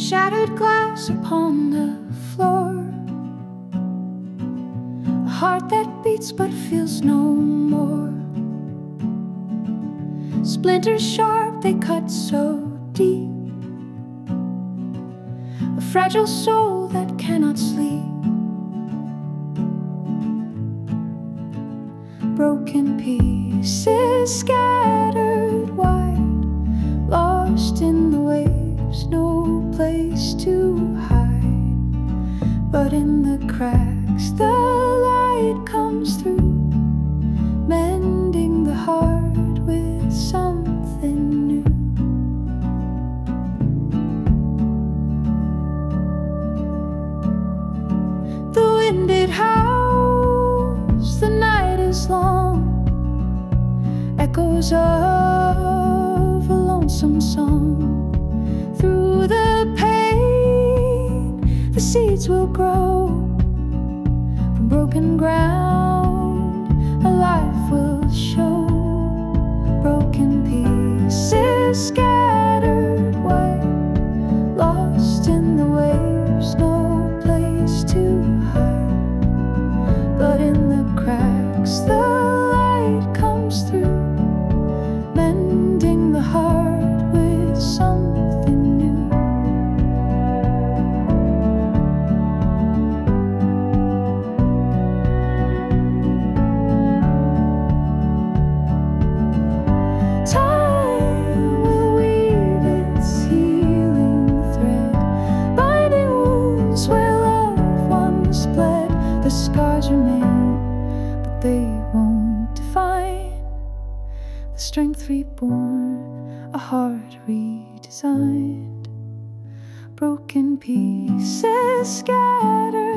Shattered glass upon the floor, a heart that beats but feels no more. Splinters sharp, they cut so deep, a fragile soul that cannot sleep. Broken pieces scattered wide, lost in the waves, no place to hide. But in the cracks the light comes through, mending the heart with something new. The wind it howls, the night is long, echoes of a lonesome song. Through the pain, the seeds will grow. From broken ground, a life will show. Broken pieces scattered wide, lost in the waves, no place to hide. But in the cracks, the light comes through, mending the heart with something new. Time will weave its healing thread, binding wounds where love once bled. The scars remain, but they won't define the strength reborn, a heart redesigned. Broken pieces scattered